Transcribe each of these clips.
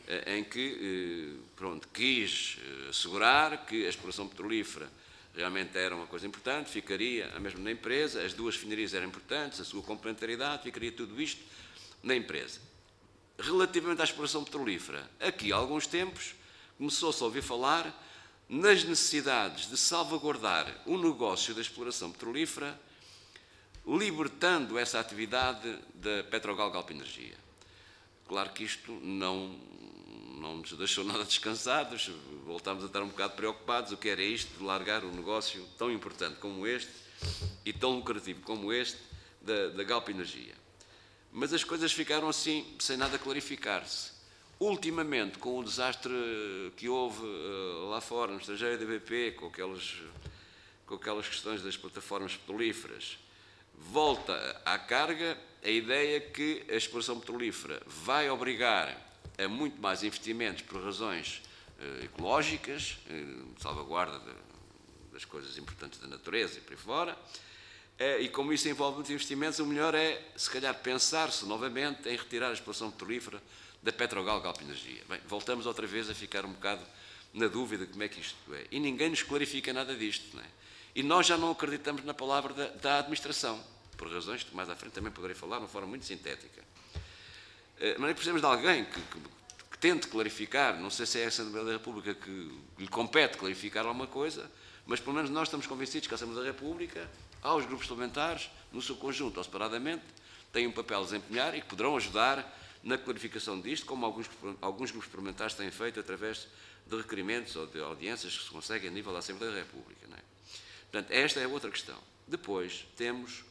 em que pronto, quis assegurar que a exploração petrolífera realmente era uma coisa importante, ficaria a mesma na empresa, as duas refinarias eram importantes, a sua complementaridade, ficaria tudo isto na empresa. Relativamente à exploração petrolífera, aqui há alguns tempos começou-se a ouvir falar nas necessidades de salvaguardar o negócio da exploração petrolífera, libertando essa atividade da Petrogal Galp Energia. Claro que isto não nos deixou nada descansados, voltámos a estar um bocado preocupados, o que era isto de largar um negócio tão importante como este e tão lucrativo como este da Galp Energia. Mas as coisas ficaram assim, sem nada clarificar-se. Ultimamente, com o desastre que houve lá fora, no estrangeiro da BP, com aquelas questões das plataformas petrolíferas, volta à carga a ideia que a exploração petrolífera vai obrigar a muito mais investimentos por razões ecológicas, salvaguarda das coisas importantes da natureza e por aí fora, e como isso envolve muitos investimentos, o melhor é, se calhar, pensar-se novamente em retirar a exploração petrolífera da Petrogal Galp Energia. Bem, voltamos outra vez a ficar um bocado na dúvida de como é que isto é. E ninguém nos clarifica nada disto, não é? E nós já não acreditamos na palavra da administração, por razões que mais à frente também poderei falar de uma forma muito sintética. Mas precisamos de alguém que tente clarificar, não sei se é a Assembleia da República que lhe compete clarificar alguma coisa, mas pelo menos nós estamos convencidos que a Assembleia da República, aos grupos parlamentares, no seu conjunto ou separadamente, têm um papel a desempenhar e que poderão ajudar na clarificação disto, como alguns grupos parlamentares têm feito através de requerimentos ou de audiências que se conseguem a nível da Assembleia da República. Não é? Portanto, esta é outra questão. Depois temos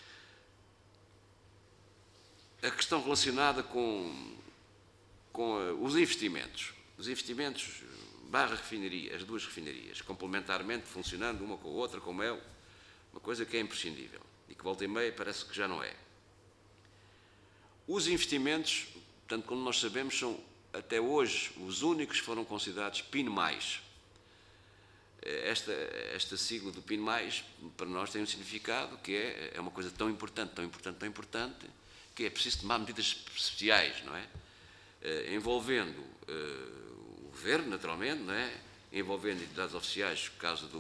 a questão relacionada com os investimentos. Os investimentos barra refinaria, as duas refinarias, complementarmente funcionando uma com a outra, como é uma coisa que é imprescindível e que volta e meia parece que já não é. Os investimentos, portanto, como nós sabemos, são até hoje os únicos que foram considerados PIN+. Esta sigla do PIN+, para nós tem um significado que é uma coisa tão importante, que é preciso tomar medidas especiais, não é? Envolvendo o Governo, naturalmente, não é? Envolvendo entidades oficiais, no caso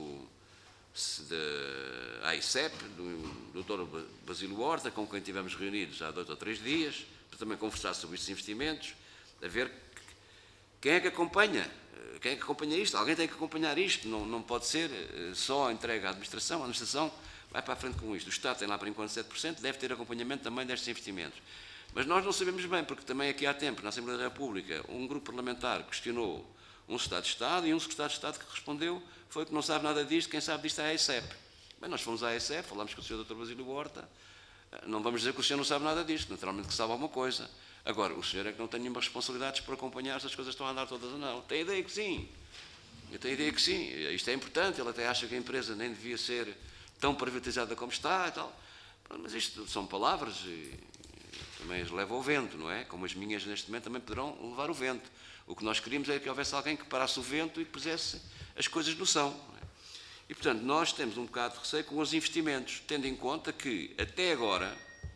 da AICEP, do Dr. Basílio Horta, com quem estivemos reunidos há 2 ou 3 dias, para também conversar sobre estes investimentos, a ver quem é que acompanha isto. Alguém tem que acompanhar isto, não pode ser só entregue à administração. A administração vai para a frente com isto. O Estado tem lá, por enquanto, 7%, deve ter acompanhamento também destes investimentos. Mas nós não sabemos bem, porque também aqui há tempo, na Assembleia da República, um grupo parlamentar questionou um Secretário de Estado e um Secretário de Estado que respondeu foi que não sabe nada disto, quem sabe disto é a AICEP. Bem, nós fomos à AICEP, falámos com o Sr. Dr. Basílio Horta, não vamos dizer que o senhor não sabe nada disto, naturalmente que sabe alguma coisa. Agora, o senhor é que não tem nenhuma responsabilidade por acompanhar se as coisas estão a andar todas ou não. Tem a ideia que sim. Eu tenho a ideia que sim. Isto é importante, ele até acha que a empresa nem devia ser tão privatizada como está e tal. Mas isto são palavras e também as leva ao vento, não é? Como as minhas neste momento também poderão levar o vento. O que nós queríamos é que houvesse alguém que parasse o vento e pusesse as coisas no chão. E, portanto, nós temos um bocado de receio com os investimentos, tendo em conta que, até agora,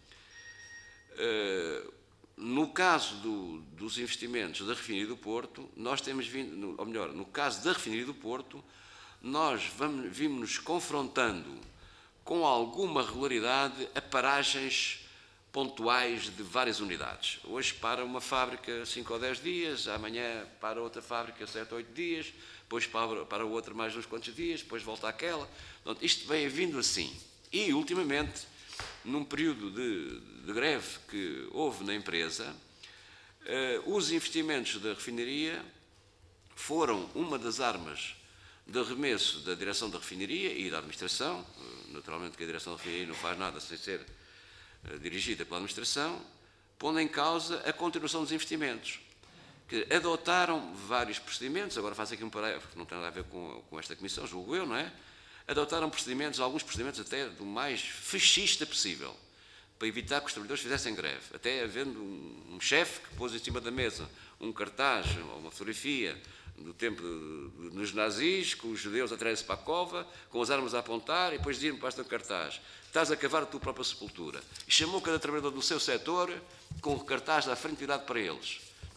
no caso dos investimentos da refinaria do Porto, nós temos vindo, ou melhor, no caso da refinaria do Porto, nós vimos-nos confrontando com alguma regularidade a paragens pontuais de várias unidades. Hoje para uma fábrica 5 ou 10 dias, amanhã para outra fábrica 7 ou 8 dias, depois para outra mais uns quantos dias, depois volta àquela. Portanto, isto vem vindo assim. E, ultimamente, num período de greve que houve na empresa, os investimentos da refinaria foram uma das armas de arremesso da direção da refinaria e da administração. Naturalmente que a direção da refinaria não faz nada sem ser dirigida pela administração, pondo em causa a continuação dos investimentos, que adotaram vários procedimentos, agora faço aqui um parágrafo que não tem nada a ver com esta comissão, julgo eu, não é? Adotaram procedimentos, alguns procedimentos até do mais fascista possível, para evitar que os trabalhadores fizessem greve, até havendo um chefe que pôs em cima da mesa um cartaz ou uma fotografia do tempo dos nazis, com os judeus a trarem-se para a cova, com as armas a apontar, e depois diziam para este cartaz: estás a cavar a tua própria sepultura. E chamou cada trabalhador do seu setor com o cartaz à frente virado para eles. Portanto,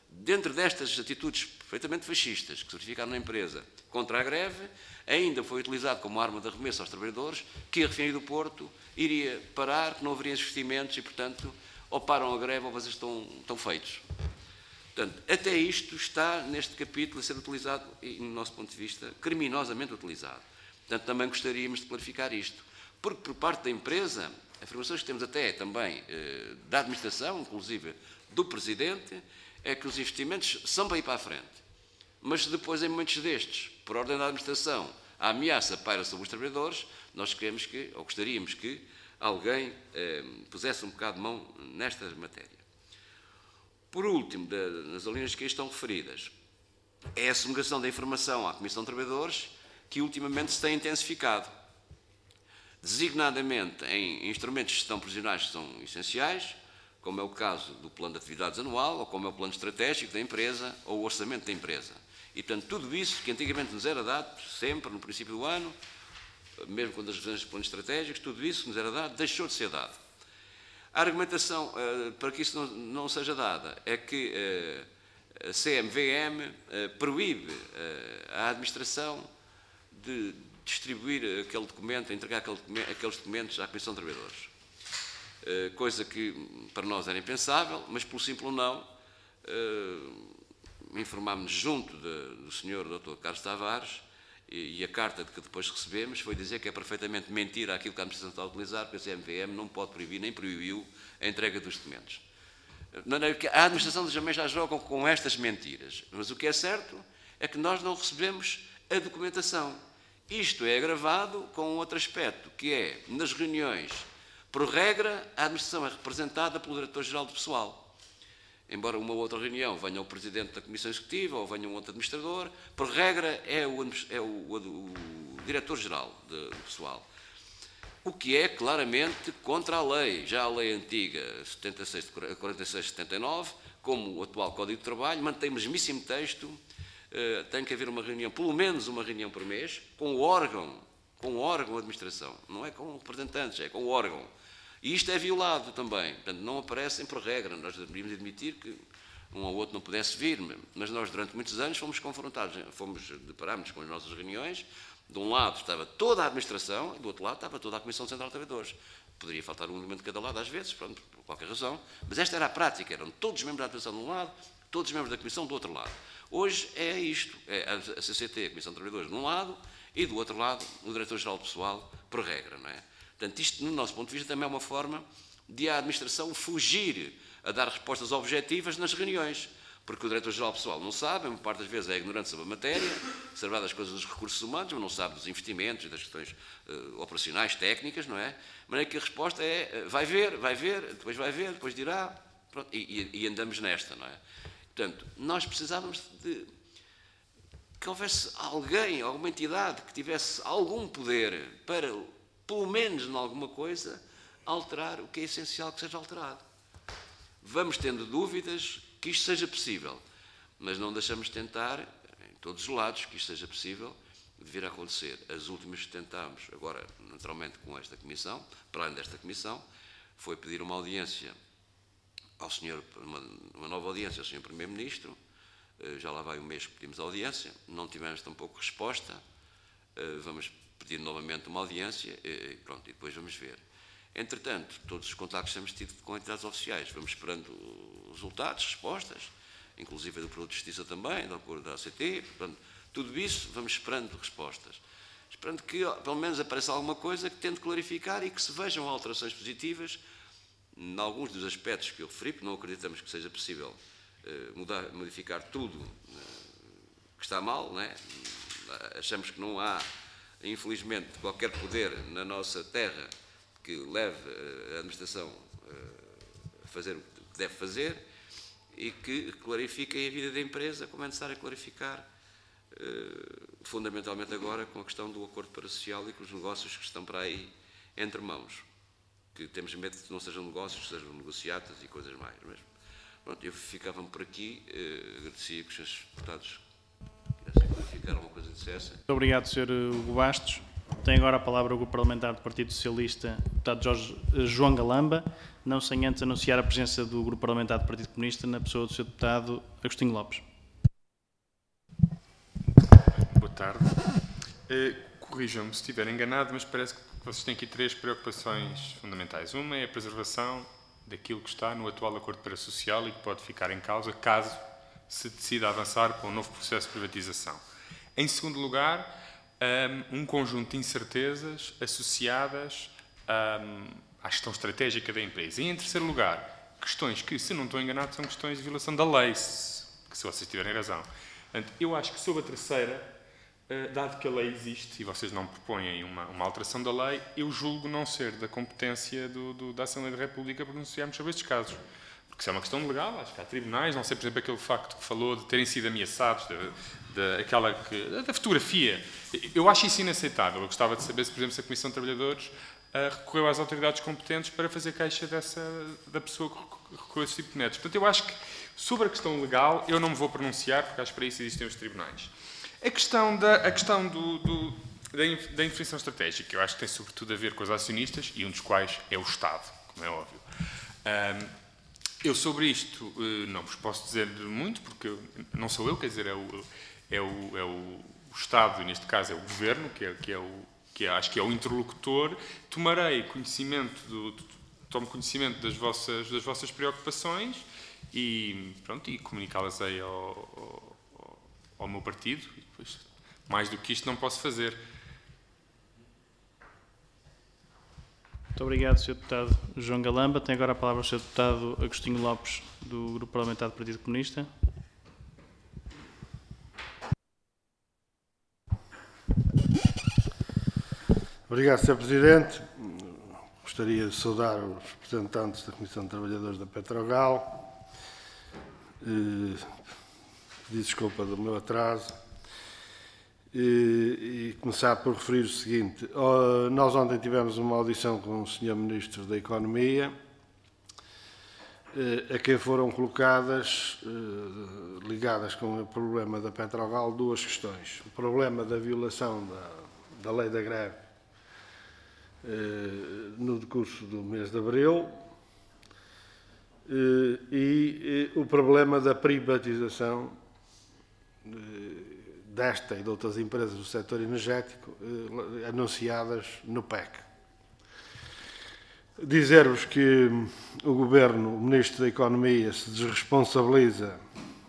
dentro destas atitudes perfeitamente fascistas que se verificaram na empresa contra a greve, ainda foi utilizado como arma de arremesso aos trabalhadores que a refinaria do Porto iria parar, que não haveria investimentos e, portanto, ou param a greve ou vocês estão feitos. Portanto, até isto está neste capítulo a ser utilizado e, no nosso ponto de vista, criminosamente utilizado. Portanto, também gostaríamos de clarificar isto, porque por parte da empresa, afirmações que temos até também da administração, inclusive do Presidente, é que os investimentos são para ir para a frente. Mas se depois, em momentos destes, por ordem da administração, a ameaça paira sobre os trabalhadores, nós queremos que, ou gostaríamos que, alguém pusesse um bocado de mão nesta matéria. Por último, nas linhas que aí estão referidas, é a sonegação da informação à Comissão de Trabalhadores que ultimamente se tem intensificado, designadamente em instrumentos de gestão provisionais que são essenciais, como é o caso do plano de atividades anual, ou como é o plano estratégico da empresa, ou o orçamento da empresa. E, portanto, tudo isso que antigamente nos era dado, sempre no princípio do ano, mesmo quando as revisões dos planos estratégicos, tudo isso que nos era dado, deixou de ser dado. A argumentação para que isso não seja dada é que a CMVM proíbe à administração de distribuir aquele documento, entregar aqueles documentos à Comissão de Trabalhadores. Coisa que para nós era impensável, mas pelo simples não, informámos-nos junto do Sr. Dr. Carlos Tavares e a carta que depois recebemos foi dizer que é perfeitamente mentira aquilo que a administração está a utilizar, porque a CMVM não pode proibir, nem proibiu a entrega dos documentos. A administração também já joga com estas mentiras, mas o que é certo é que nós não recebemos a documentação. Isto é agravado com outro aspecto, que é, nas reuniões, por regra, a administração é representada pelo Diretor-Geral do Pessoal. Embora uma outra reunião venha o Presidente da Comissão Executiva ou venha um outro administrador, por regra é o Diretor-Geral do Pessoal. O que é claramente contra a lei, já a lei antiga 46-79, como o atual Código de Trabalho, mantém o mesmíssimo texto, tem que haver uma reunião, pelo menos uma reunião por mês, com o órgão de administração, não é com representantes, é com o órgão. E isto é violado também, portanto, não aparecem por regra. Nós deveríamos admitir que um ou outro não pudesse vir, mas nós durante muitos anos fomos confrontados, deparámos com as nossas reuniões, de um lado estava toda a administração e do outro lado estava toda a Comissão Central de Trabalhadores. Poderia faltar um elemento de cada lado às vezes, pronto, por qualquer razão, mas esta era a prática, eram todos os membros da administração de um lado, todos os membros da Comissão do outro lado. Hoje é isto, é a CCT, a Comissão de Trabalhadores, de um lado, e do outro lado o Diretor-Geral do Pessoal, por regra, não é? Portanto, isto, no nosso ponto de vista, também é uma forma de a administração fugir a dar respostas objetivas nas reuniões, porque o Diretor-Geral do Pessoal não sabe, a maior parte das vezes é ignorante sobre a matéria, sabe das coisas dos recursos humanos, mas não sabe dos investimentos e das questões operacionais, técnicas, não é? De maneira que a resposta é vai ver, depois dirá, pronto, e andamos nesta, não é? Portanto, nós precisávamos de que houvesse alguém, alguma entidade que tivesse algum poder para, pelo menos em alguma coisa, alterar o que é essencial que seja alterado. Vamos tendo dúvidas que isto seja possível, mas não deixamos de tentar, em todos os lados, que isto seja possível de vir a acontecer. As últimas que tentámos, agora, naturalmente, com esta comissão, para além desta comissão, foi pedir uma audiência ao senhor, uma nova audiência ao Sr. Primeiro-Ministro. Já lá vai um mês que pedimos a audiência, não tivemos tampouco resposta, vamos pedir novamente uma audiência e pronto, e depois vamos ver. Entretanto, todos os contactos que temos tido com entidades oficiais, vamos esperando resultados, respostas, inclusive do Produto de Justiça também, da ACT, portanto, tudo isso vamos esperando respostas. Esperando que, pelo menos, apareça alguma coisa que tente clarificar e que se vejam alterações positivas em alguns dos aspectos que eu referi, porque não acreditamos que seja possível modificar tudo que está mal, não é? Achamos que não há, infelizmente, qualquer poder na nossa terra que leve a administração a fazer o que deve fazer e que clarifique a vida da empresa, como é necessário clarificar, fundamentalmente agora com a questão do acordo parasocial e com os negócios que estão para aí entre mãos, que temos medo de que não sejam negócios, sejam negociatas e coisas mais mesmo. Pronto, eu ficava por aqui, agradecia que os senhores deputados quisessem clarificar alguma coisa que dissessem. Muito obrigado, Sr. Hugo Bastos. Tem agora a palavra o Grupo Parlamentar do Partido Socialista, o deputado João Galamba, não sem antes anunciar a presença do Grupo Parlamentar do Partido Comunista na pessoa do Sr. Deputado Agostinho Lopes. Boa tarde. Corrijam-me se estiver enganado, mas parece que vocês têm aqui 3 preocupações fundamentais. Uma é a preservação daquilo que está no atual Acordo Parasocial e que pode ficar em causa caso se decida avançar para um novo processo de privatização. Em segundo lugar, um conjunto de incertezas associadas à gestão estratégica da empresa. E, em terceiro lugar, questões que, se não estou enganado, são questões de violação da lei, se vocês tiverem razão. Portanto, eu acho que sobre a terceira, dado que a lei existe e vocês não propõem uma alteração da lei, eu julgo não ser da competência da Assembleia da República pronunciarmos sobre estes casos. Porque se é uma questão legal, acho que há tribunais, não sei, por exemplo, aquele facto que falou de terem sido ameaçados, da fotografia. Eu acho isso inaceitável. Eu gostava de saber se, por exemplo, se a Comissão de Trabalhadores recorreu às autoridades competentes para fazer queixa da pessoa que recorreu a esse tipo de métodos. Portanto, eu acho que, sobre a questão legal, eu não me vou pronunciar, porque acho que para isso existem os tribunais. A questão da intervenção estratégica, eu acho que tem sobretudo a ver com os acionistas, e um dos quais é o Estado, como é óbvio. Eu sobre isto não vos posso dizer muito, porque não sou eu, quer dizer, é o Estado, e neste caso é o Governo, acho que é o interlocutor. Tomo conhecimento das vossas preocupações e comunicá-las aí ao meu partido. E depois, mais do que isto, não posso fazer. Muito obrigado, Sr. Deputado João Galamba. Tem agora a palavra o Sr. Deputado Agostinho Lopes, do Grupo Parlamentar do Partido Comunista. Obrigado, Sr. Presidente. Gostaria de saudar os representantes da Comissão de Trabalhadores da Petrogal. Pedir desculpa do meu atraso. E começar por referir o seguinte. Nós ontem tivemos uma audição com o Sr. Ministro da Economia, a quem foram colocadas, ligadas com o problema da Petrogal, 2 questões. O problema da violação da lei da greve no decurso do mês de abril e o problema da privatização desta e de outras empresas do setor energético anunciadas no PEC. Dizer-vos que o Governo, o Ministro da Economia, se desresponsabiliza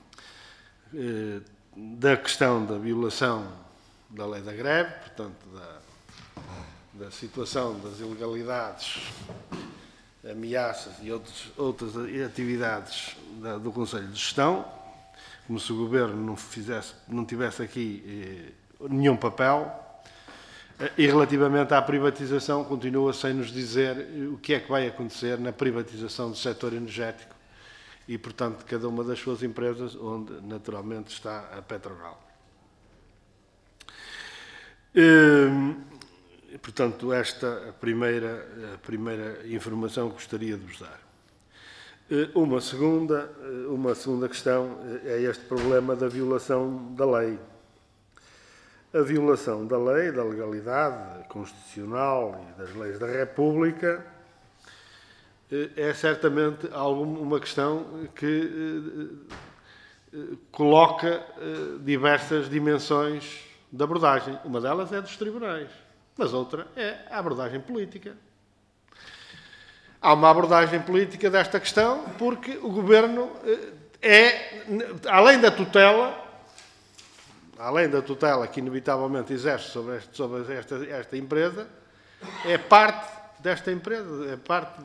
da questão da violação da lei da greve, portanto, da situação das ilegalidades, ameaças e outras atividades do Conselho de Gestão, como se o Governo não tivesse aqui nenhum papel. E relativamente à privatização, continua sem nos dizer o que é que vai acontecer na privatização do setor energético e, portanto, de cada uma das suas empresas, onde naturalmente está a Petrogal. Portanto, esta a primeira informação que gostaria de vos dar. Uma segunda questão é este problema da violação da lei. A violação da lei, da legalidade constitucional e das leis da República é certamente uma questão que coloca diversas dimensões de abordagem. Uma delas é dos tribunais, mas outra é a abordagem política. Há uma abordagem política desta questão porque o Governo além da tutela que inevitavelmente exerce sobre esta empresa, é parte desta empresa, é parte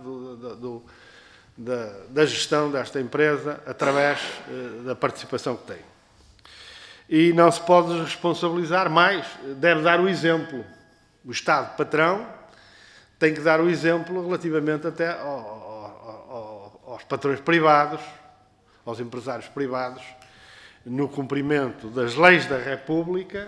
da gestão desta empresa através da participação que tem. E não se pode responsabilizar mais, deve dar o exemplo. O Estado patrão tem que dar o exemplo relativamente até aos patrões privados, aos empresários privados, no cumprimento das leis da República,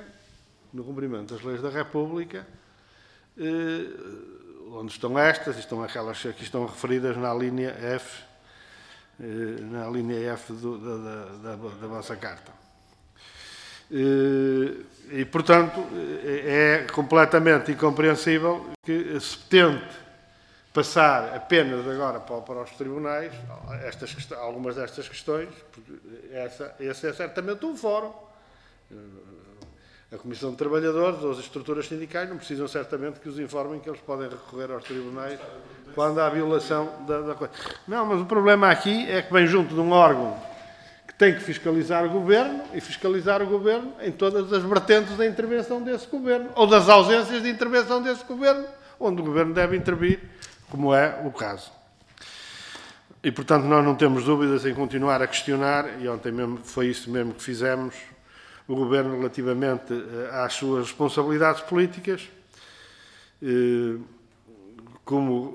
onde estão estas, e estão aquelas que estão referidas na linha F, da vossa carta. E, portanto, é completamente incompreensível que se tente passar apenas agora para os tribunais algumas destas questões, porque esse é certamente um fórum. A Comissão de Trabalhadores ou as estruturas sindicais não precisam certamente que os informem que eles podem recorrer aos tribunais quando há violação da coisa. Não, mas o problema aqui é que vem junto de um órgão que tem que fiscalizar o Governo e fiscalizar o Governo em todas as vertentes da intervenção desse Governo ou das ausências de intervenção desse Governo, onde o Governo deve intervir, como é o caso. E, portanto, nós não temos dúvidas em continuar a questionar, e ontem mesmo foi isso mesmo que fizemos, o Governo relativamente às suas responsabilidades políticas, como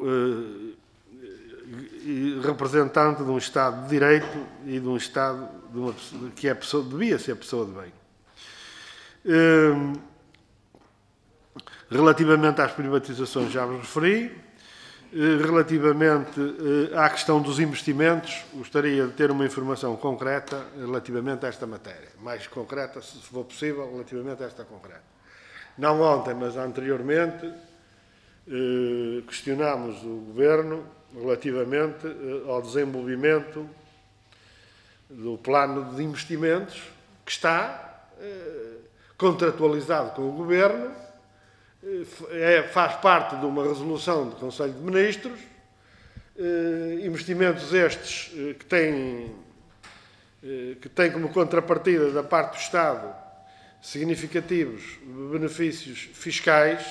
representante de um Estado de Direito e de um Estado que devia ser pessoa de bem. Relativamente às privatizações, já vos referi. Relativamente à questão dos investimentos, gostaria de ter uma informação concreta relativamente a esta matéria. Mais concreta, se for possível, relativamente a esta concreta. Não ontem, mas anteriormente, questionámos o Governo relativamente ao desenvolvimento do plano de investimentos que está contratualizado com o Governo, faz parte de uma resolução do Conselho de Ministros, investimentos estes que têm como contrapartida da parte do Estado significativos benefícios fiscais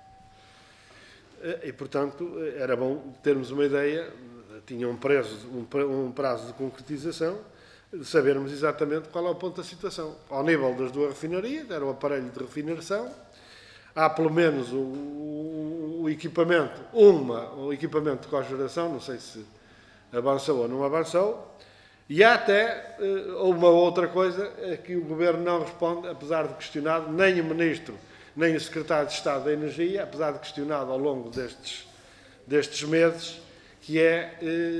e, portanto, era bom termos uma ideia, tinha um prazo de concretização, de sabermos exatamente qual é o ponto da situação. Ao nível das duas refinarias, era o aparelho de refinação, há pelo menos o equipamento, o equipamento de cogeração, não sei se avançou ou não avançou, e há até uma outra coisa que o Governo não responde, apesar de questionado, nem o Ministro, nem o Secretário de Estado da Energia, apesar de questionado ao longo destes meses, que é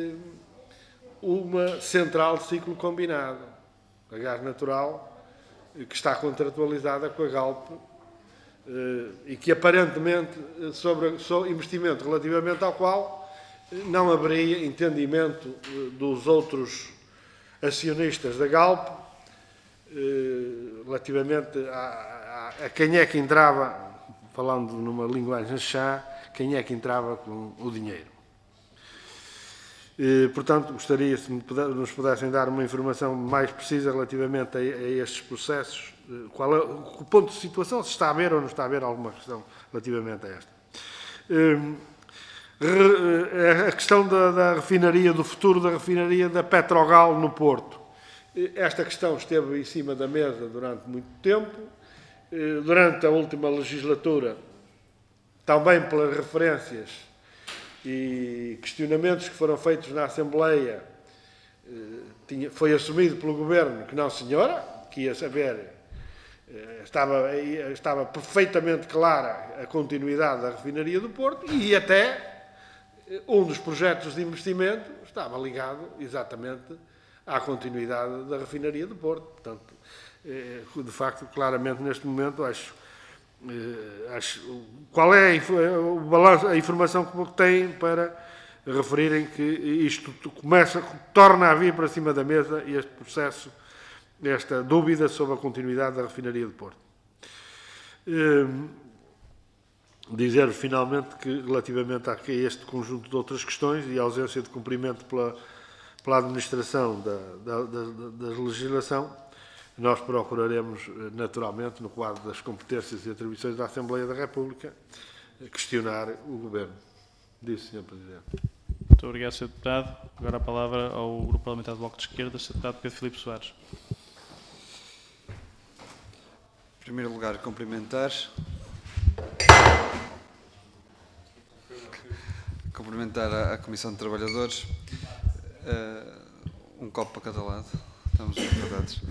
uma central de ciclo combinado, a gás natural, que está contratualizada com a Galp, e que aparentemente sobre investimento relativamente ao qual não haveria entendimento dos outros acionistas da Galp relativamente a quem é que entrava, falando numa linguagem chá, quem é que entrava com o dinheiro. Portanto, gostaria se nos pudessem dar uma informação mais precisa relativamente a estes processos. Qual é o ponto de situação, se está a haver ou não está a haver alguma questão relativamente a esta. A questão da refinaria, do futuro da refinaria da Petrogal no Porto. Esta questão esteve em cima da mesa durante muito tempo. Durante a última legislatura, também pelas referências e questionamentos que foram feitos na Assembleia, foi assumido pelo Governo que não, senhora, que ia saber, estava perfeitamente clara a continuidade da refinaria do Porto e até um dos projetos de investimento estava ligado exatamente à continuidade da refinaria do Porto. Portanto, de facto, claramente neste momento, acho qual é o balanço, a informação que têm para referirem que isto torna a vir para cima da mesa este processo, esta dúvida sobre a continuidade da refinaria do Porto. Dizer-vos finalmente que relativamente a este conjunto de outras questões e a ausência de cumprimento pela administração da legislação, nós procuraremos, naturalmente, no quadro das competências e atribuições da Assembleia da República, questionar o Governo. Disse, Sr. Presidente. Muito obrigado, Sr. Deputado. Agora a palavra ao Grupo Parlamentar do Bloco de Esquerda, Sr. Deputado Pedro Filipe Soares. Em primeiro lugar, cumprimentar a Comissão de Trabalhadores. Um copo para cada lado. Estamos acordados.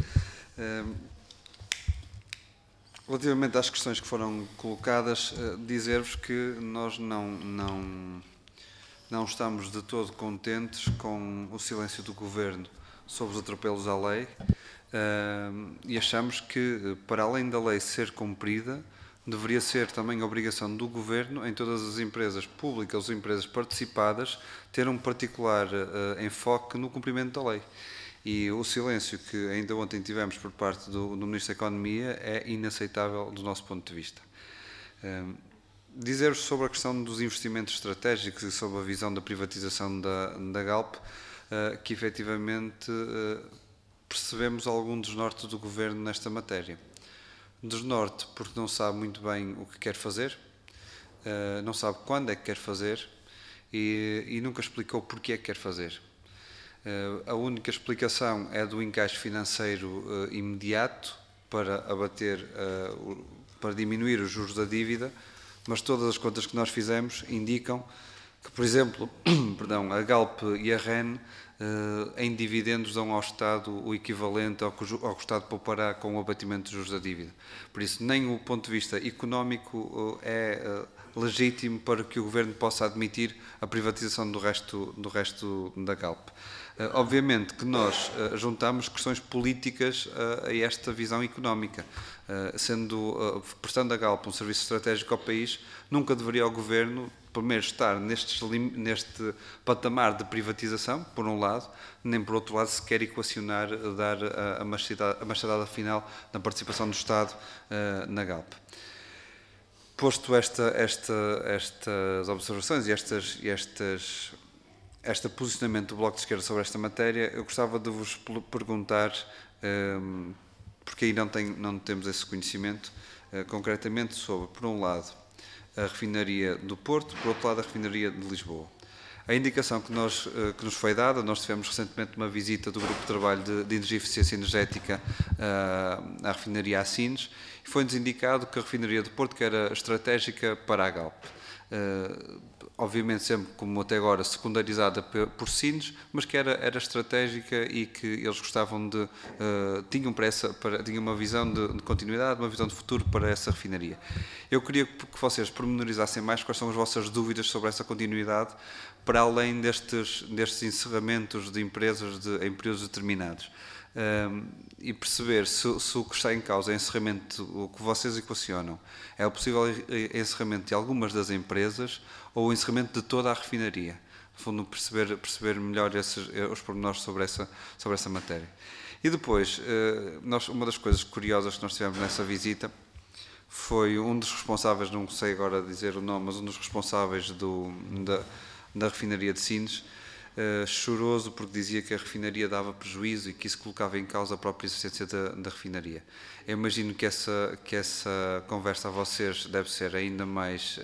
Relativamente às questões que foram colocadas, dizer-vos que nós não estamos de todo contentes com o silêncio do Governo sobre os atropelos à lei. E achamos que, para além da lei ser cumprida, deveria ser também obrigação do Governo, em todas as empresas públicas ou empresas participadas, ter um particular enfoque no cumprimento da lei. E o silêncio que ainda ontem tivemos por parte do Ministro da Economia é inaceitável do nosso ponto de vista. Dizer-vos sobre a questão dos investimentos estratégicos e sobre a visão da privatização da Galp, que efetivamente percebemos algum desnorte do Governo nesta matéria. Desnorte porque não sabe muito bem o que quer fazer, não sabe quando é que quer fazer e nunca explicou porque é que quer fazer. A única explicação é do encaixe financeiro imediato para abater, para diminuir os juros da dívida, mas todas as contas que nós fizemos indicam que, por exemplo, a Galp e a REN em dividendos dão ao Estado o equivalente ao que o Estado poupará com o abatimento dos juros da dívida. Por isso, nem o ponto de vista económico é legítimo para que o Governo possa admitir a privatização do resto da Galp. Obviamente que nós juntamos questões políticas a esta visão económica. Prestando a Galp um serviço estratégico ao país, nunca deveria o Governo, primeiro, estar neste patamar de privatização, por um lado, nem por outro lado se quer equacionar, dar a machadada final na participação do Estado na Galp. Posto estas observações e este posicionamento do Bloco de Esquerda sobre esta matéria, eu gostava de vos perguntar, porque aí não temos esse conhecimento, concretamente sobre, por um lado, a refinaria do Porto, por outro lado, a refinaria de Lisboa. A indicação que nos foi dada, nós tivemos recentemente uma visita do Grupo de Trabalho de Energia e Eficiência Energética à refinaria Sines, e foi-nos indicado que a refinaria do Porto que era estratégica para a Galp. Obviamente sempre, como até agora, secundarizada por Sines, mas que era estratégica e que eles gostavam de... tinham uma visão de continuidade, uma visão de futuro para essa refinaria. Eu queria que vocês pormenorizassem mais quais são as vossas dúvidas sobre essa continuidade, para além destes encerramentos de empresas em períodos determinados. E perceber se o que está em causa é encerramento, o que vocês equacionam, é o possível encerramento de algumas das empresas ou o encerramento de toda a refinaria. No fundo, perceber melhor os pormenores sobre essa matéria. E depois, uma das coisas curiosas que nós tivemos nessa visita foi um dos responsáveis, não sei agora dizer o nome, mas um dos responsáveis da refinaria de Sines, choroso porque dizia que a refinaria dava prejuízo e que isso colocava em causa a própria existência da refinaria. Eu imagino que essa conversa a vocês deve ser ainda mais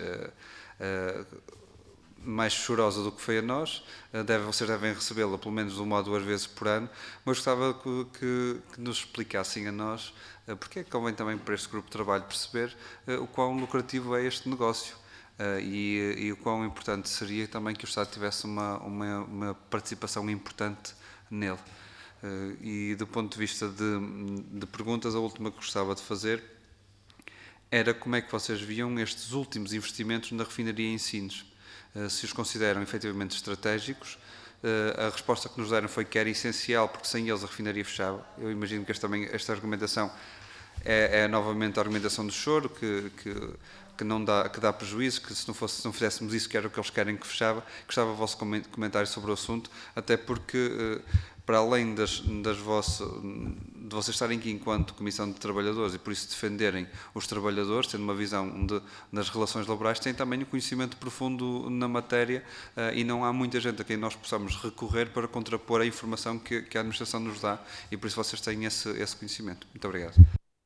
chorosa do que foi a nós. Vocês devem recebê-la pelo menos uma ou duas vezes por ano, mas gostava que nos explicassem a nós porque é que convém também para este grupo de trabalho perceber o quão lucrativo é este negócio. E o quão importante seria também que o Estado tivesse uma participação importante nele. E do ponto de vista de perguntas, a última que gostava de fazer era como é que vocês viam estes últimos investimentos na refinaria em Sines. Se os consideram efetivamente estratégicos. A resposta que nos deram foi que era essencial, porque sem eles a refinaria fechava. Eu imagino que esta argumentação é novamente a argumentação do choro, que dá prejuízo, que se não fizéssemos isso, que era o que eles querem que fechava. Gostava do vosso comentário sobre o assunto, até porque, para além de vocês estarem aqui enquanto Comissão de Trabalhadores e por isso defenderem os trabalhadores, tendo uma visão das relações laborais, têm também um conhecimento profundo na matéria e não há muita gente a quem nós possamos recorrer para contrapor a informação que a administração nos dá e por isso vocês têm esse conhecimento. Muito obrigado.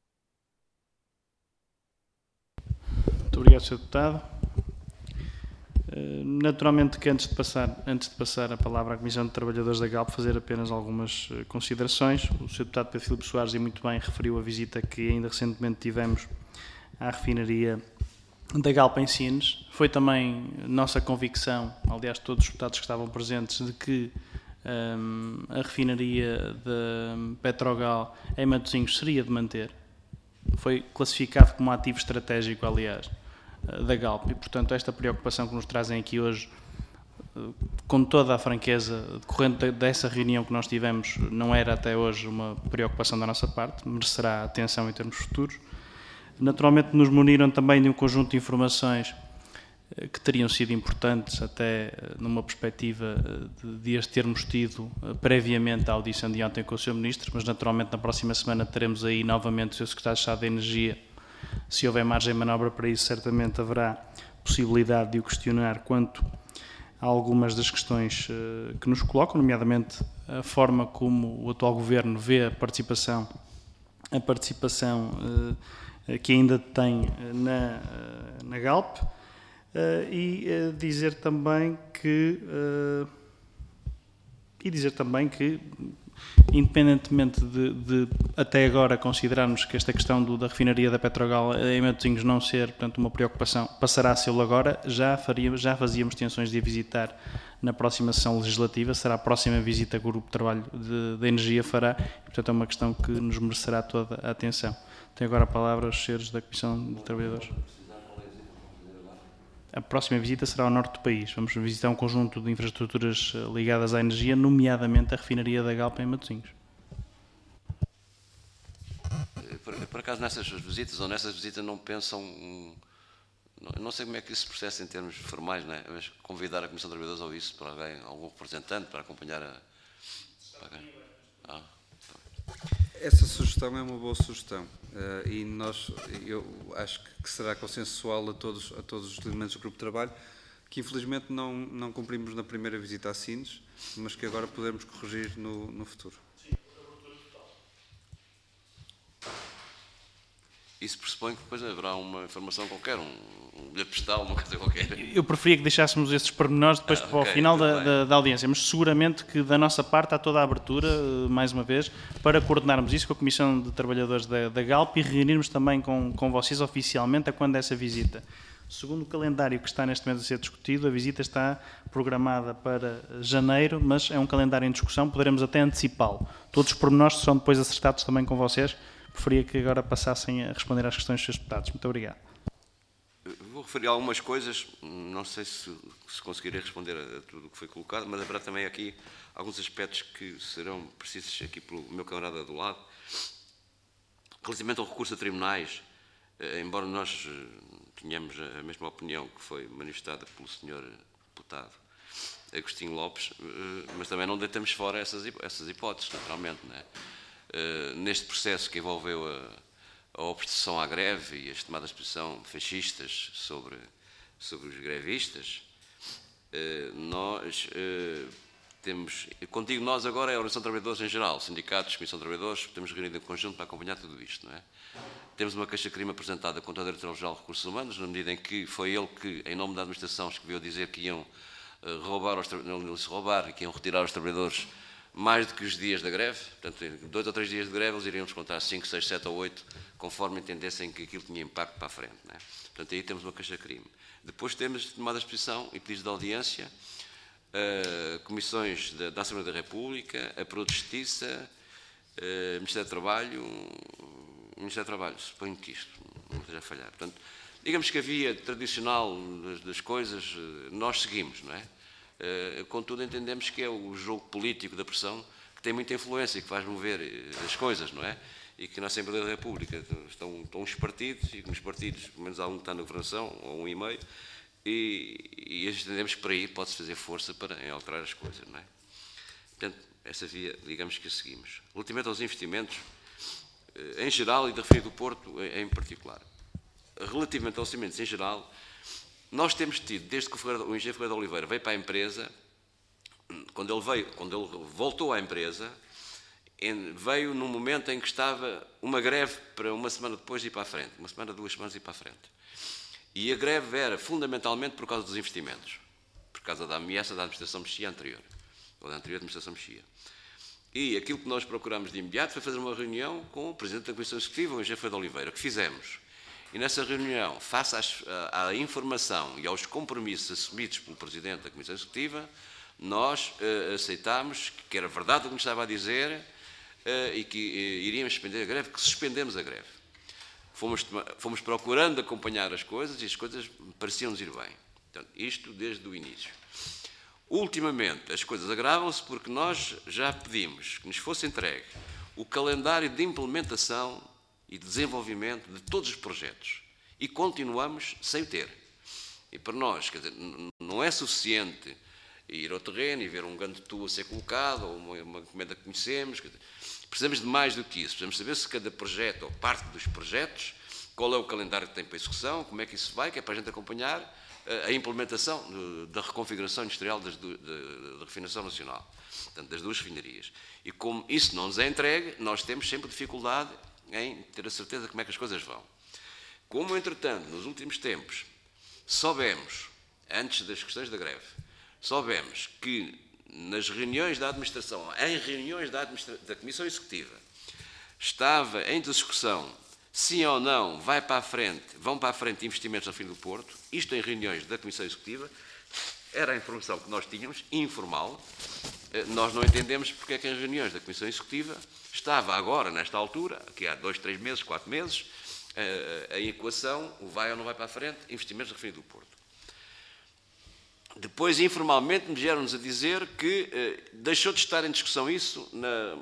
Muito obrigado, Sr. Deputado. Naturalmente que antes de passar a palavra à Comissão de Trabalhadores da Galp, fazer apenas algumas considerações. O Sr. Deputado Pedro Filipe Soares e muito bem referiu a visita que ainda recentemente tivemos à refinaria da Galp em Sines. Foi também nossa convicção, aliás todos os deputados que estavam presentes, de que a refinaria de Petrogal em Matosinhos seria de manter. Foi classificado como ativo estratégico, aliás, da Galp. E, portanto, esta preocupação que nos trazem aqui hoje com toda a franqueza, decorrente dessa reunião que nós tivemos, não era até hoje uma preocupação da nossa parte, merecerá atenção em termos futuros. Naturalmente nos muniram também de um conjunto de informações que teriam sido importantes até numa perspectiva de as termos tido previamente à audição de ontem com o Sr. Ministro, mas naturalmente na próxima semana teremos aí novamente o Sr. Secretário de Estado da Energia. Se houver margem de manobra para isso, certamente haverá possibilidade de o questionar quanto a algumas das questões que nos colocam, nomeadamente a forma como o atual Governo vê a participação que ainda tem na Galp, e dizer também que independentemente de até agora considerarmos que esta questão da refinaria da Petrogal em Matosinhos não ser, portanto, uma preocupação, passará a ser agora, já fazíamos intenções de a visitar na próxima sessão legislativa, será a próxima visita que o Grupo de Trabalho de Energia fará, e, portanto é uma questão que nos merecerá toda a atenção. Tenho agora a palavra aos senhores da Comissão de Trabalhadores. A próxima visita será ao norte do país. Vamos visitar um conjunto de infraestruturas ligadas à energia, nomeadamente a refinaria da Galp em Matosinhos. Por acaso, nessas visitas não pensam... Não sei como é que isso se processa em termos formais, não é? Mas convidar a Comissão de Trabalhadores ou isso para alguém, algum representante para acompanhar a... Essa sugestão é uma boa sugestão e eu acho que será consensual a todos os elementos do grupo de trabalho, que infelizmente não cumprimos na primeira visita a Sines, mas que agora podemos corrigir no futuro. Isso pressupõe que depois haverá uma informação qualquer, um bilhete postal, uma coisa qualquer. Eu preferia que deixássemos esses pormenores depois para o final da audiência, mas seguramente que da nossa parte há toda a abertura, mais uma vez, para coordenarmos isso com a Comissão de Trabalhadores da Galp e reunirmos também com vocês oficialmente a quando essa visita. Segundo o calendário que está neste momento a ser discutido, a visita está programada para janeiro, mas é um calendário em discussão, poderemos até antecipá-lo. Todos os pormenores serão depois acertados também com vocês. Preferia que agora passassem a responder às questões dos seus deputados. Muito obrigado. Vou referir algumas coisas, não sei se conseguirei responder a tudo o que foi colocado, mas haverá também aqui alguns aspectos que serão precisos aqui pelo meu camarada do lado. Relativamente ao recurso a tribunais, embora nós tenhamos a mesma opinião que foi manifestada pelo Sr. Deputado Agostinho Lopes, mas também não deitamos fora essas hipóteses, naturalmente, não é? Neste processo que envolveu a oposição à greve e as tomadas de posição fascistas sobre os grevistas, nós temos, contigo nós agora é a Organização de Trabalhadores em geral, sindicatos, Comissão de Trabalhadores, temos reunido em conjunto para acompanhar tudo isto, não é? Temos uma queixa-crime apresentada contra o Diretor-Geral de Recursos Humanos, na medida em que foi ele que, em nome da administração, escreveu dizer que iam roubar e que iam retirar os trabalhadores mais do que os dias da greve, portanto, em 2 ou 3 dias de greve, eles iriam descontar 5, 6, 7 ou 8, conforme entendessem que aquilo tinha impacto para a frente, não é? Portanto, aí temos uma queixa-crime. Depois temos tomadas de posição e pedidos de audiência, comissões da Assembleia da República, a Pro de Justiça, Ministério do Trabalho, suponho que isto não esteja a falhar. Portanto, digamos que a via tradicional das coisas nós seguimos, não é? Contudo, entendemos que é o jogo político da pressão que tem muita influência e que faz mover as coisas, não é? E que na Assembleia da República estão os partidos, e que nos partidos, pelo menos há um que está na governação, ou 1,5, e entendemos que por aí pode-se fazer força para alterar as coisas, não é? Portanto, essa via, digamos que a seguimos. Relativamente aos investimentos, em geral, e da refinaria do Porto em particular. Relativamente aos investimentos em geral, nós temos tido, desde que o engenheiro Ferreira de Oliveira veio para a empresa, quando ele voltou à empresa, veio num momento em que estava uma greve para uma semana depois de ir para a frente, 2 semanas de ir para a frente. E a greve era fundamentalmente por causa dos investimentos, por causa da ameaça da administração Mexia anterior, ou da anterior administração Mexia. E aquilo que nós procuramos de imediato foi fazer uma reunião com o Presidente da Comissão Executiva, o engenheiro Ferreira de Oliveira, que fizemos. E nessa reunião, face à informação e aos compromissos assumidos pelo Presidente da Comissão Executiva, nós aceitámos que era verdade o que nos estava a dizer e que iríamos suspender a greve, que suspendemos a greve. Fomos procurando acompanhar as coisas e as coisas pareciam-nos ir bem. Portanto, isto desde o início. Ultimamente, as coisas agravam-se porque nós já pedimos que nos fosse entregue o calendário de implementação e desenvolvimento de todos os projetos e continuamos sem o ter. E para nós, quer dizer, não é suficiente ir ao terreno e ver um gandu a ser colocado ou uma encomenda que conhecemos. Quer dizer, precisamos de mais do que isso. Precisamos saber se cada projeto ou parte dos projetos, qual é o calendário que tem para execução, como é que isso vai, que é para a gente acompanhar a implementação da reconfiguração industrial da refinação nacional, portanto, das duas refinarias. E como isso não nos é entregue, nós temos sempre dificuldade em ter a certeza de como é que as coisas vão. Como, entretanto, nos últimos tempos, soubemos, antes das questões da greve, soubemos que nas reuniões da administração, em reuniões da Comissão Executiva, estava em discussão sim ou não vão para a frente investimentos na Refinaria do Porto, isto em reuniões da Comissão Executiva, era a informação que nós tínhamos, informal. Nós não entendemos porque é que em reuniões da Comissão Executiva estava agora, nesta altura, aqui há 2, 3 meses, 4 meses, a equação, o vai ou não vai para a frente, investimentos na Refinaria do Porto. Depois, informalmente, me vieram-nos a dizer que deixou de estar em discussão isso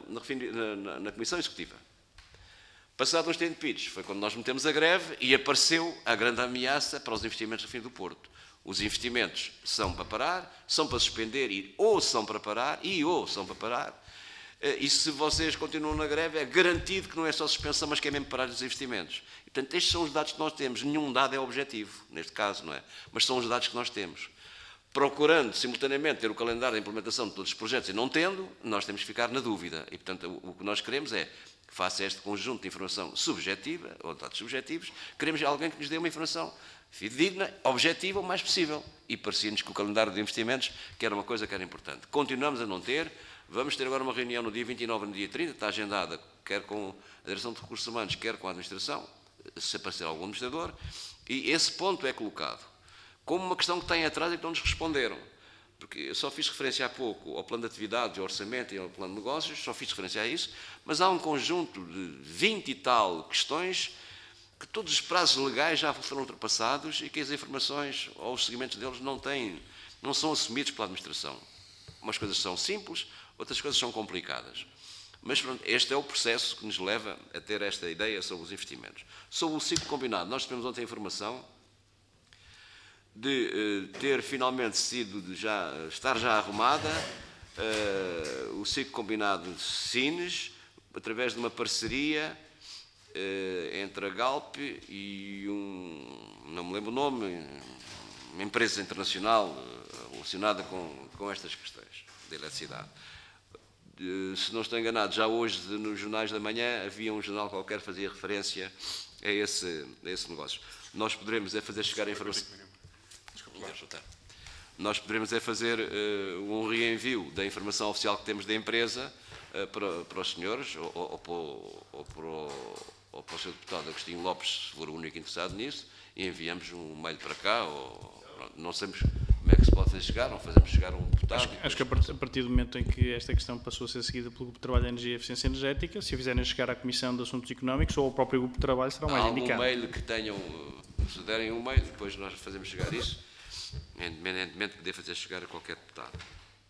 na Comissão Executiva. Passado uns tempos, foi quando nós metemos a greve e apareceu a grande ameaça para os investimentos na Refinaria do Porto. Os investimentos são para parar, são para suspender ou são para parar, ou são para parar. E se vocês continuam na greve, é garantido que não é só suspensão, mas que é mesmo parar os investimentos. E, portanto, estes são os dados que nós temos. Nenhum dado é objetivo, neste caso, não é? Mas são os dados que nós temos. Procurando, simultaneamente, ter o calendário de implementação de todos os projetos e não tendo, nós temos que ficar na dúvida. E, portanto, o que nós queremos é, face a este conjunto de informação subjetiva, ou dados subjetivos, queremos alguém que nos dê uma informação fidedigna, objetiva o mais possível. E parecia-nos que o calendário de investimentos, que era uma coisa que era importante. Continuamos a não ter. Vamos ter agora uma reunião no dia 29 e no dia 30, está agendada, quer com a Direção de Recursos Humanos, quer com a Administração, se aparecer algum administrador, e esse ponto é colocado como uma questão que tem atrás e que não nos responderam. Porque eu só fiz referência há pouco ao plano de atividades, ao orçamento e ao plano de negócios, só fiz referência a isso, mas há um conjunto de 20 e tal questões que todos os prazos legais já foram ultrapassados e que as informações ou os segmentos deles não são assumidos pela administração. Umas coisas são simples, outras coisas são complicadas. Mas pronto, este é o processo que nos leva a ter esta ideia sobre os investimentos. Sobre o ciclo combinado, nós tivemos ontem a informação de ter finalmente estar já arrumada o ciclo combinado de Sines, através de uma parceria entre a Galp e não me lembro o nome, uma empresa internacional relacionada com estas questões da eletricidade. Se não estou enganado, já hoje nos jornais da manhã havia um jornal qualquer que fazia referência a esse negócio. Nós poderemos fazer chegar a informação. Nós poderemos fazer um reenvio da informação oficial que temos da empresa para os senhores ou para o Sr. Deputado Agostinho Lopes, se for o único interessado nisso, e enviamos um mail para cá. Não sabemos como é que se pode fazer chegar, não fazemos chegar a um deputado. Acho que a partir do momento em que esta questão passou a ser seguida pelo Grupo de Trabalho de Energia e Eficiência Energética, se a fizerem chegar à Comissão de Assuntos Económicos ou ao próprio Grupo de Trabalho, será o mais indicado. Algum mail que tenham, se derem um mail, depois nós fazemos chegar isso, independentemente de poder fazer chegar a qualquer deputado.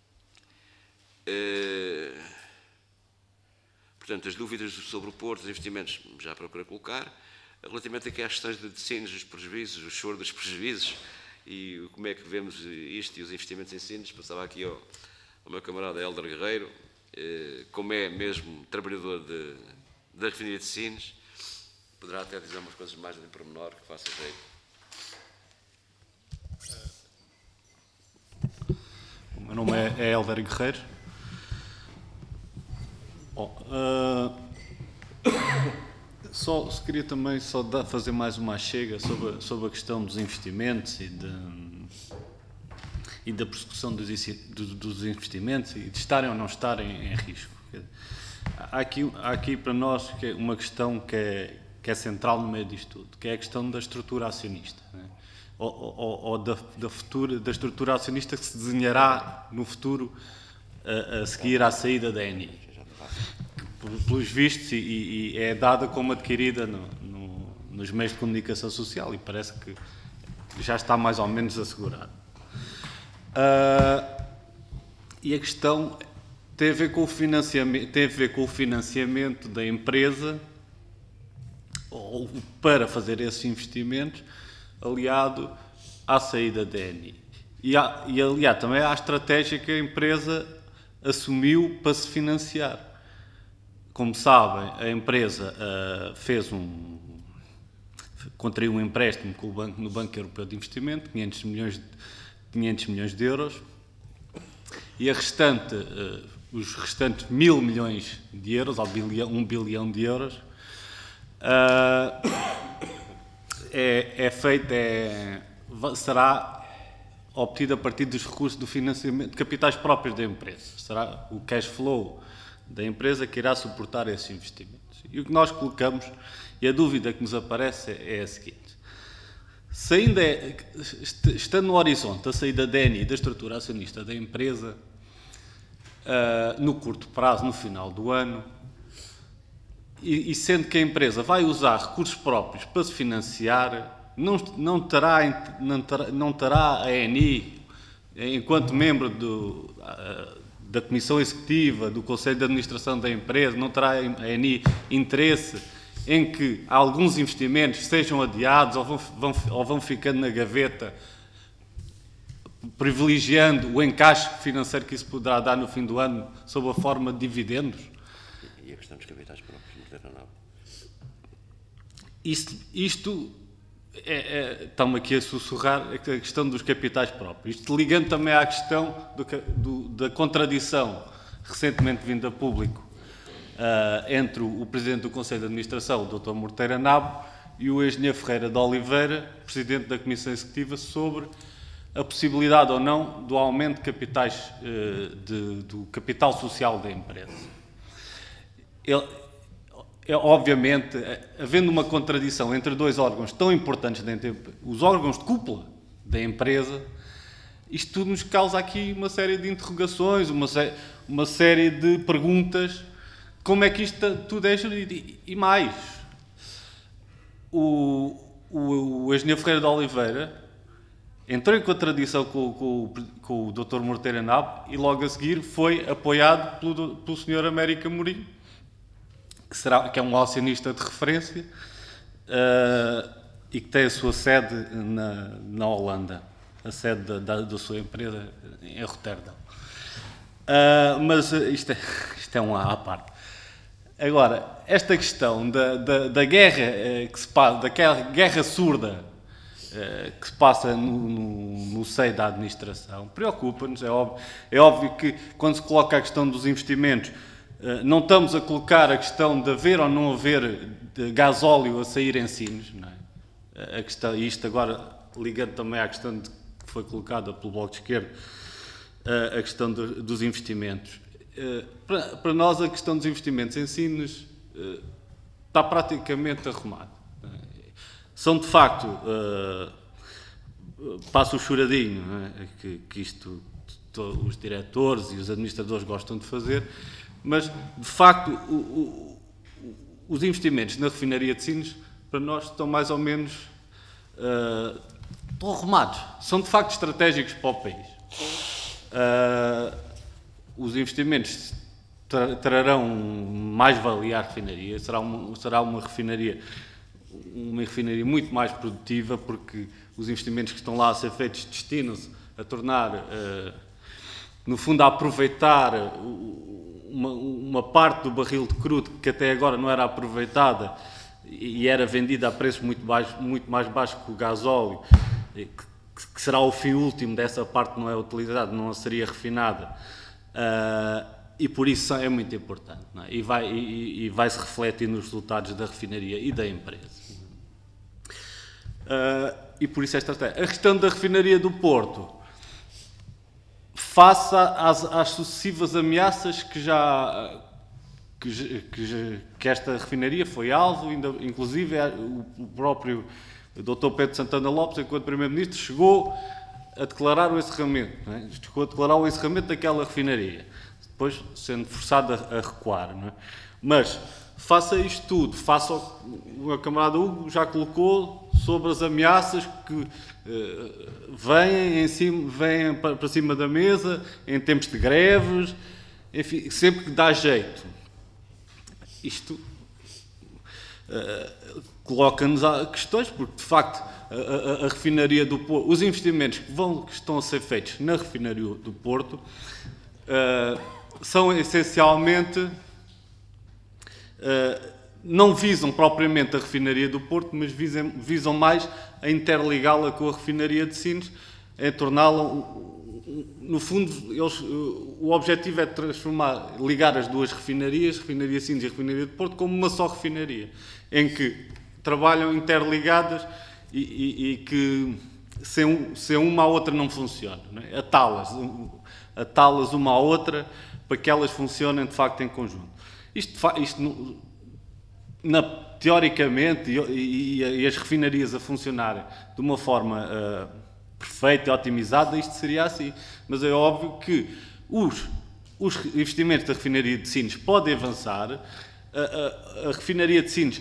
Portanto, as dúvidas sobre o Porto, os investimentos, já procurei colocar. Relativamente aqui às questões de Sines, os prejuízos, o choro dos prejuízos, e como é que vemos isto e os investimentos em Sines, passava aqui ao meu camarada Hélder Guerreiro, como é mesmo trabalhador da refinaria de Sines, poderá até dizer umas coisas mais de pormenor que faça jeito. O meu nome é Hélder Guerreiro. Queria também fazer mais uma chega sobre a questão dos investimentos e da persecução dos investimentos e de estarem ou não estarem em risco. Há aqui para nós uma questão que é central no meio disto tudo, que é a questão da estrutura acionista, né? ou da estrutura acionista que se desenhará no futuro a seguir à saída da ENI. Pelos vistos, e é dada como adquirida nos meios de comunicação social e parece que já está mais ou menos assegurado. E a questão tem a ver com o financiamento da empresa ou para fazer esses investimentos, aliado à saída da ENI. E aliado também à estratégia que a empresa assumiu para se financiar. Como sabem, a empresa contraiu um empréstimo com o banco, no Banco Europeu de Investimento, 500 milhões de euros, e os restantes 1.000 milhões de euros, ou 1 bilhão de euros, será obtido a partir dos recursos do financiamento de capitais próprios da empresa. Será o cash flow da empresa que irá suportar esses investimentos. E o que nós colocamos, e a dúvida que nos aparece é a seguinte: se ainda estando no horizonte a saída da ENI e da estrutura acionista da empresa, no curto prazo, no final do ano, e sendo que a empresa vai usar recursos próprios para se financiar, não terá a ENI, enquanto membro da Comissão Executiva, do Conselho de Administração da empresa, não terá a ENI interesse em que alguns investimentos sejam adiados ou vão ficando na gaveta, privilegiando o encaixe financeiro que isso poderá dar no fim do ano sob a forma de dividendos? E a questão dos capitais próprios, não? Isto estamos aqui a sussurrar a questão dos capitais próprios. Isto ligando também à questão da contradição recentemente vinda a público entre o Presidente do Conselho de Administração, o Dr. Morteira Nabo, e o Engenheiro Ferreira de Oliveira, Presidente da Comissão Executiva, sobre a possibilidade ou não do aumento de capitais, do capital social da empresa. Obviamente, havendo uma contradição entre dois órgãos tão importantes, os órgãos de cúpula da empresa, isto tudo nos causa aqui uma série de interrogações, uma série de perguntas. Como é que isto tudo é gerido? E mais, o Engenheiro Ferreira de Oliveira entrou em contradição com o Dr. Morteira Nabo e logo a seguir foi apoiado pelo Sr. Américo Amorim, que é um acionista de referência e que tem a sua sede na Holanda, a sede da sua empresa em Roterdão. Mas isto é um à parte. Agora, esta questão da guerra que se passa, daquela guerra surda que se passa no seio da administração, preocupa-nos. É óbvio que quando se coloca a questão dos investimentos, não estamos a colocar a questão de haver ou não haver gasóleo a sair em Sines, não é? Isto agora ligando também à questão que foi colocada pelo Bloco de Esquerda, a questão dos investimentos. Para nós a questão dos investimentos em Sines está praticamente arrumada. São de facto, passa o choradinho, não é? que isto os diretores e os administradores gostam de fazer, mas de facto os investimentos na refinaria de Sines para nós estão mais ou menos estão arrumados, são de facto estratégicos para o país. Os investimentos trarão mais-valia à refinaria, será uma refinaria muito mais produtiva, porque os investimentos que estão lá a ser feitos destinam-se a tornar, no fundo, a aproveitar uma parte do barril de crudo que até agora não era aproveitada e era vendida a preços muito mais baixos que o gasóleo, que será o fim último dessa parte que não é utilizada, não seria refinada. E por isso é muito importante, não é? E vai-se refletir nos resultados da refinaria e da empresa. E por isso esta estratégia. A questão da refinaria do Porto, face às sucessivas ameaças que esta refinaria foi alvo, inclusive o próprio Dr. Pedro Santana Lopes, enquanto Primeiro-Ministro, chegou a declarar o encerramento, não é? Chegou a declarar o encerramento daquela refinaria, depois sendo forçado a recuar, não é? Mas, face a isto tudo, face ao camarada Hugo já colocou sobre as ameaças que vêm para cima da mesa em tempos de greves, enfim, sempre que dá jeito. Isto coloca-nos a questões, porque de facto a refinaria do Porto, os investimentos que estão a ser feitos na refinaria do Porto são essencialmente, não visam propriamente a refinaria do Porto, mas visam mais a interligá-la com a refinaria de Sines, a torná-la, no fundo, o objetivo é ligar as duas refinarias, a refinaria de Sines e a refinaria do Porto, como uma só refinaria, em que trabalham interligadas e que sem uma a outra não funciona, não é? Atá-las uma à outra para que elas funcionem de facto em conjunto. Teoricamente, e as refinarias a funcionarem de uma forma perfeita e otimizada, isto seria assim. Mas é óbvio que os investimentos da refinaria de Sines podem avançar, a refinaria de Sines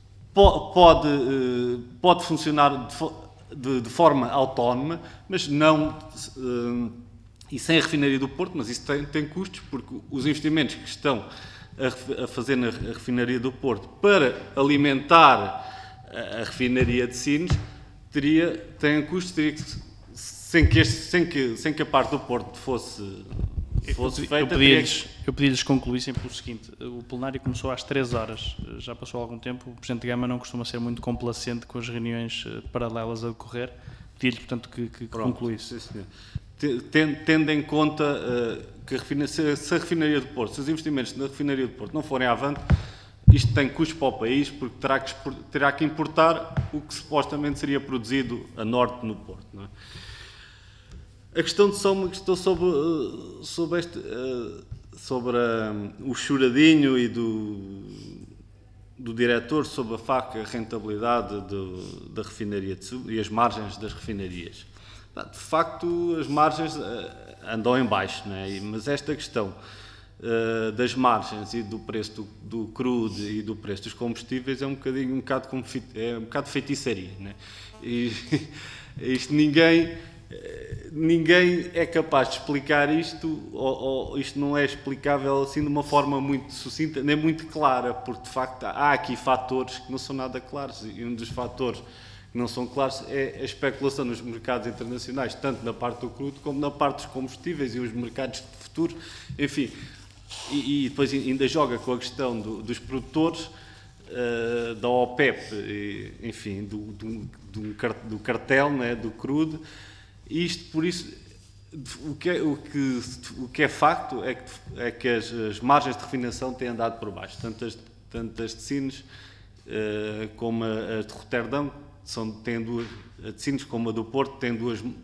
pode funcionar de forma autónoma, mas não... e sem a refinaria do Porto, mas isso tem custos, porque os investimentos que estão a fazer na refinaria do Porto para alimentar a refinaria de Sines têm custos, sem que a parte do Porto fosse feita. Eu pedi-lhes que concluíssem pelo seguinte: o plenário começou às 3 horas, já passou algum tempo, o Presidente Gama não costuma ser muito complacente com as reuniões paralelas a decorrer, pedi-lhes, portanto, que concluísse. Sim, senhor. Tendo em conta que se a refinaria do Porto, se os investimentos na refinaria do Porto não forem avante, isto tem custos para o país, porque terá que importar o que supostamente seria produzido a norte no Porto. Não é? A questão de só uma questão sobre o choradinho e do diretor sobre a faca rentabilidade da refinaria e as margens das refinarias. De facto, as margens andam em baixo, não é? Mas esta questão das margens e do preço do crudo e do preço dos combustíveis é um bocado feitiçaria, não é? E isto ninguém é capaz de explicar isto, ou isto não é explicável assim de uma forma muito sucinta, nem muito clara, porque de facto há aqui fatores que não são nada claros, e um dos fatores que não são claros é a especulação nos mercados internacionais, tanto na parte do crudo como na parte dos combustíveis e os mercados de futuro, enfim, e depois ainda joga com a questão dos produtores, da OPEP, enfim, do cartel, né, do crudo. Isto, por isso, o que é facto é que as margens de refinação têm andado por baixo, tanto as de Sines como as de Roterdão, a de Sines como a do Porto têm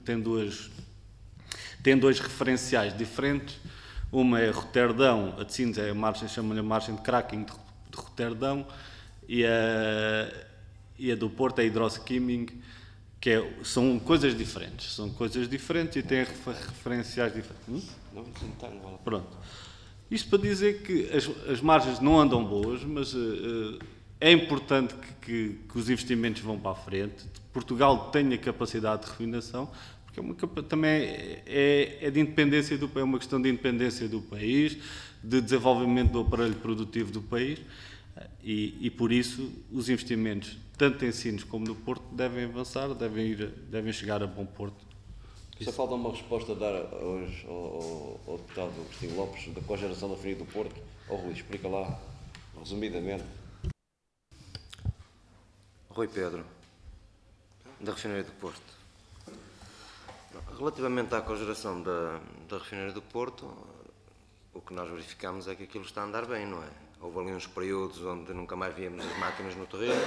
dois referenciais diferentes. Uma é Roterdão, a de Sines é a margem, chama-lhe a margem de cracking de Roterdão, e a do Porto é a hidroskimming, são coisas diferentes e têm referenciais diferentes. Pronto. Isto para dizer que as margens não andam boas, mas é importante que os investimentos vão para a frente. Portugal tem a capacidade de refinação, porque também é de independência é uma questão de independência do país, de desenvolvimento do aparelho produtivo do país, e por isso os investimentos, tanto em Sines como no Porto, devem avançar, devem chegar a bom porto. Só falta uma resposta a dar hoje ao deputado Cristina Lopes da cogeração da refinaria do Porto. Rui, explica lá, resumidamente. Rui Pedro, da refinaria do Porto. Relativamente à cogeração da refinaria do Porto, o que nós verificamos é que aquilo está a andar bem, não é? Houve ali uns períodos onde nunca mais víamos as máquinas no terreno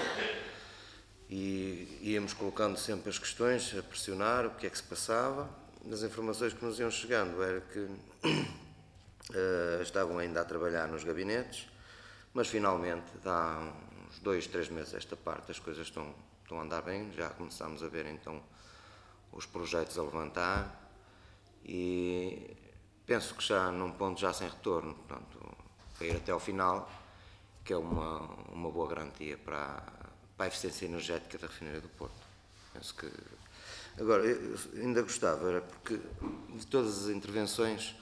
e íamos colocando sempre as questões, a pressionar o que é que se passava. As informações que nos iam chegando era que estavam ainda a trabalhar nos gabinetes, mas finalmente, há uns 2, 3 meses esta parte, as coisas estão a andar bem, já começámos a ver então os projetos a levantar e penso que já num ponto já sem retorno, portanto, para ir até ao final, que é uma boa garantia para para a eficiência energética da refinaria do Porto. Penso que... Agora, eu ainda gostava, era porque de todas as intervenções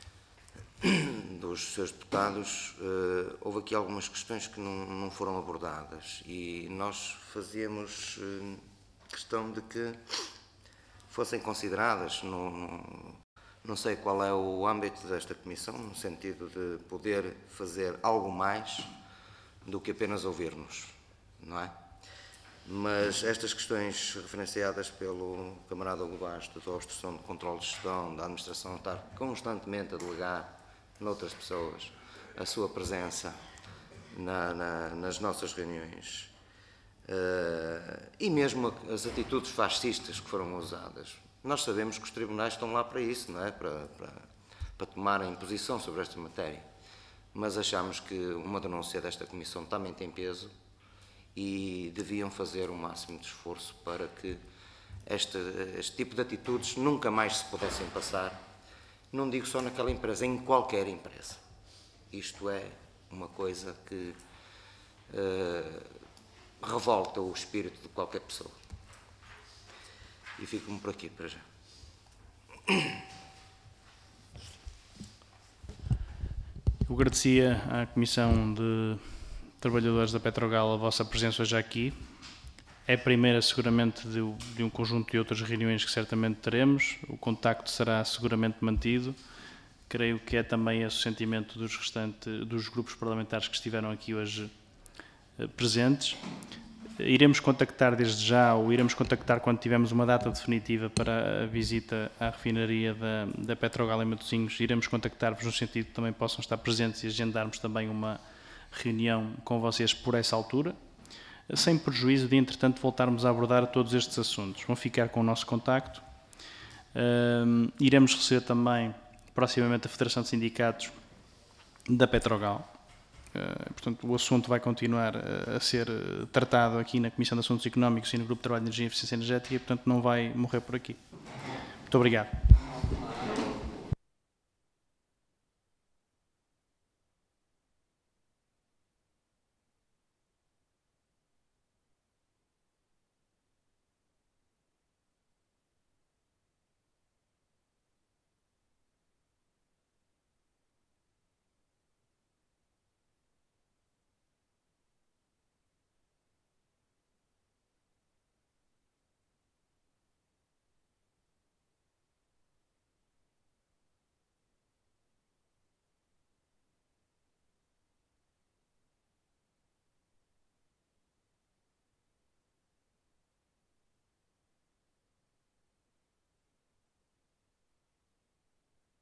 dos seus deputados, houve aqui algumas questões que não foram abordadas e nós fazíamos questão de que fossem consideradas. Não sei qual é o âmbito desta comissão, no sentido de poder fazer algo mais do que apenas ouvir-nos, não é? Mas estas questões referenciadas pelo camarada Hugo Bastos, da obstrução de controle de gestão, da administração estar constantemente a delegar noutras pessoas a sua presença nas nossas reuniões, e mesmo as atitudes fascistas que foram usadas. Nós sabemos que os tribunais estão lá para isso, não é? Para tomarem posição sobre esta matéria. Mas achamos que uma denúncia desta comissão também tem peso e deviam fazer o máximo de esforço para que este tipo de atitudes nunca mais se pudessem passar. Não digo só naquela empresa, em qualquer empresa. Isto é uma coisa que revolta o espírito de qualquer pessoa. E fico-me por aqui para já. Eu agradecia à Comissão de Trabalhadores da Petrogal a vossa presença hoje aqui. É a primeira, seguramente, de um conjunto de outras reuniões que certamente teremos. O contacto será seguramente mantido. Creio que é também esse o sentimento dos grupos parlamentares que estiveram aqui hoje presentes. Iremos contactar desde já, ou iremos contactar quando tivermos uma data definitiva para a visita à refinaria da Petrogal em Matosinhos. Iremos contactar-vos no sentido que também possam estar presentes e agendarmos também uma reunião com vocês por essa altura, sem prejuízo de, entretanto, voltarmos a abordar todos estes assuntos. Vão ficar com o nosso contacto. Iremos receber também, proximamente, a Federação de Sindicatos da Petrogal. Portanto, o assunto vai continuar a ser tratado aqui na Comissão de Assuntos Económicos e no Grupo de Trabalho de Energia e Eficiência Energética e, portanto, não vai morrer por aqui. Muito obrigado.